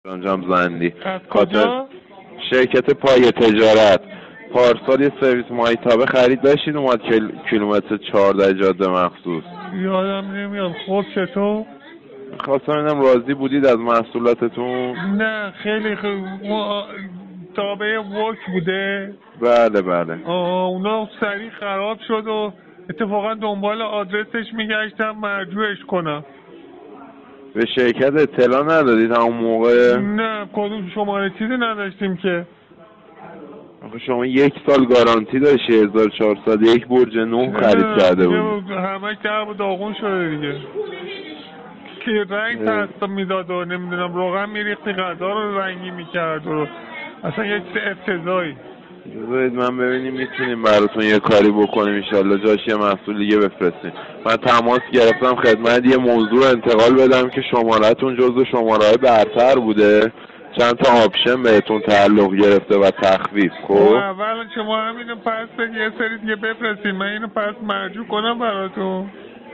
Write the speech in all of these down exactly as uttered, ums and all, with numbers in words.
انجام زندی از کجا؟ شرکت پای تجارت پارسال یه سرویس مایتابه خرید داشتید اومد کل... کیلومتر چهارده جاده مخصوص. یادم نمیاد. خب چطور؟ خواستم اینم راضی بودید از محصولاتتون؟ نه خیلی خیلی تابع وک بوده. بله بله. آه اونا سریع خراب شد و اتفاقا دنبال آدرسش میگشتم مرجوعش کنم. به شرکت اطلاع ندادید همون موقع؟ نه کدوم شماره چیزی نداشتیم که. آخه شما یک سال گارانتی داشتی هزار و چهارصد یک برج نه خرید کرده بود. همش درب و داغون شده دیگه که رنگ تست میداد و نمیدونم روغن میریختی غذا رو رنگی میکرد و اصلا یک افتضاحی. بذارید من ببینیم میتونیم براتون یه کاری بکنیم انشالله جاش یه محصول دیگه بفرستیم. من تماس گرفتم خدمت یه موضوع انتقال بدم که شماره‌تون جزو شماره‌های برتر بوده، چند تا آپشن بهتون تعلق گرفته و تخفیف. خب اول شما همینو پس یه سری دیگه بفرستید من اینو پس مرجوع کنم براتون.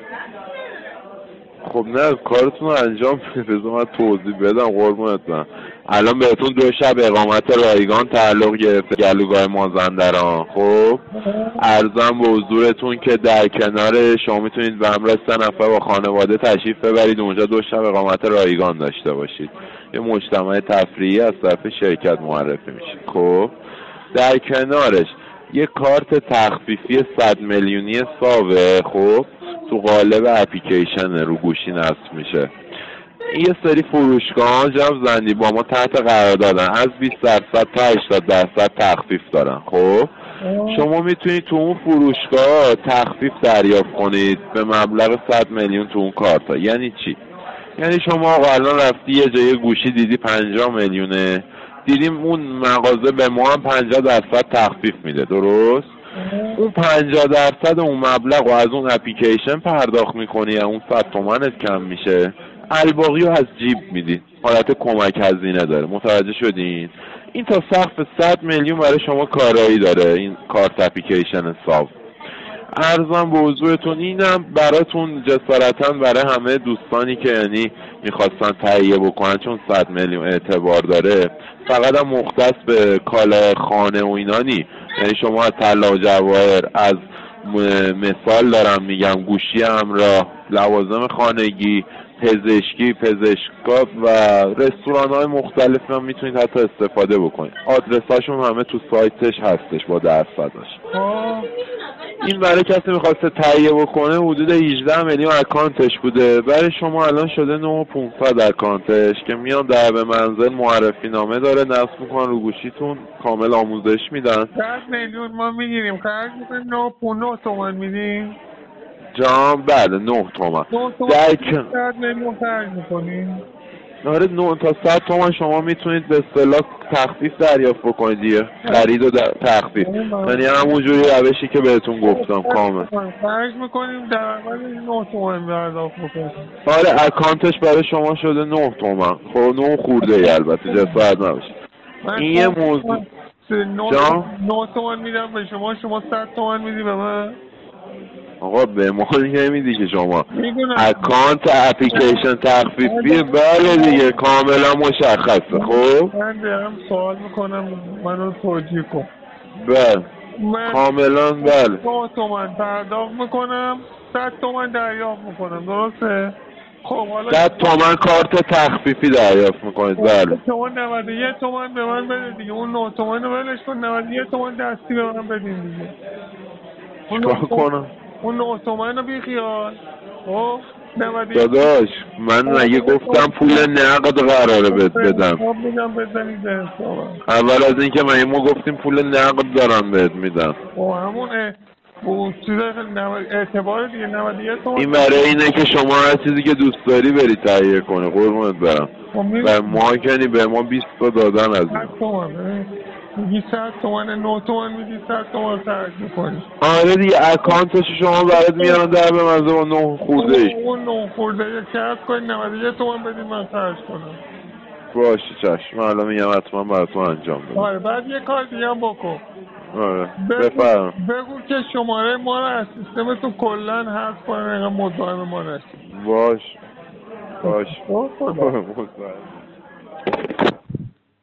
خب نه کارتون رو انجام بدید من توضیح بدم قربونت برم. الان بهتون دو شب اقامت رایگان تعلق گرفته گلوگاه مازندران. خب عرضم به حضورتون که در کنار شما میتونید به همراه سه نفر با خانواده تشریف ببرید اونجا دو شب اقامت رایگان داشته باشید. یه مجتمع تفریحی از طرف شرکت معرفی میشه. خب در کنارش یه کارت تخفیفی صد میلیونی ساوه خب تو قالب اپلیکیشن رو گوشی نصب میشه. یه سری فروشگاه جناب زندی با ما تحت قرار دادن از بیست درصد تا هشتاد درصد تخفیف دارن. خب شما میتونید تو اون فروشگاه تخفیف دریافت کنید به مبلغ صد میلیون تو اون کارتا. یعنی چی؟ یعنی شما آقا الان رفتی یه جای گوشی دیدی پنجاه میلیونه، دیدیم اون مغازه به ما هم پنجاه درصد تخفیف میده، درست؟ اون پنجاه درصد اون مبلغ رو از اون اپلیکیشن پرداخت میکنی یا اون صد تومنت کم میشه، الباقی رو از جیب میدی. حالت کمک هزینه داره. متوجه شدین؟ این تا سقف صد میلیون برای شما کارایی داره این کارت اپلیکیشن ساو. عرضم به حضورتون اینم براتون جسارتا برای همه دوستانی که یعنی میخواستن تهیه بکنن چون صد میلیون اعتبار داره، فقط هم مختص به کالای خانه و اینا نی. یعنی شما از طلا و جواهر، از مثال دارم میگم گوشی همراه، لوازم خانگی، پزشکی، پزشکا و رستوران های مختلف هم میتونید حتی استفاده بکنید. آدرس هاشون همه تو سایتش هستش با درصداش. این برای کسی میخواسته تهیه بکنه حدود هجده میلیون اکانتش بوده، برای شما الان شده نه و پانصد اکانتش که میان در به منزل معرفی نامه داره نصب میکنن رو گوشیتون، کامل آموزش میدن. ده میلیون ما میگیریم خرج میکنیم نه و تومن میدیم جام. بله نه تومن ده میلیون خرج میکنیم. آره نه تا صد تومن شما میتونید به اصطلاح تخفیف دریافت بکنید دیگه. خرید و تخفیف یعنی همونجوری روشی که بهتون گفتم کامل خرج میکنیم در اول نه تومن پرداخت بکنیم. آره اکانتش برای شما شده نه تومن. خب نه خورده ای البته جسارت نباشه. این یه موضوع جان نه تومن میدم به شما، شما صد تومن میدی به من. آقا به ما نمیدی که شما اکانت اپلیکیشن تخفیفی. بله دیگه کاملا مشخصه. خب من دارم سوال میکنم منو توجیه کن. بله کاملا بله. نه تومن پرداخت میکنم صد تومن دریافت میکنم، درسته؟ خب حالا صد تومن کارت تخفیفی دریافت میکنید. بله شما نود و یک تومن به من بده دیگه، اون نه تومن رو ولش کن، نود و یک تومن دستی به من بدین دیگه. چیکار کنم؟ اون نه تومن رو بی خیال. خب داداش من نگه گفتم پول نقد قراره بهت بدم. اول از اینکه من ما گفتیم پول نقد دارم بهت میدم. او همون اعتبار دیگه نود و یک تومن. این برای اینه که شما هر چیزی که دوست داری بری تهیه کنی قربونت برم. و ما کنی به ما بیست تا دادن از این. میگی صد تومن نه تومن میدی صد تومن خرج میکنی. آره دیگه اکانتش شما برات میارن در به منزل با نه خورده ایش. اون نه خورده ایش کارت کنی نود و یک تومن بدی من خرج کنم. باشه چشم من الان میگم حتما براتون انجام بدم. آره بعد یه کار دیگه هم بکن. آره بفرم. بگو که شماره ما رو از سیستمتون کلا حذف کنن اینقدر مزاحم ما نشید. باش باش.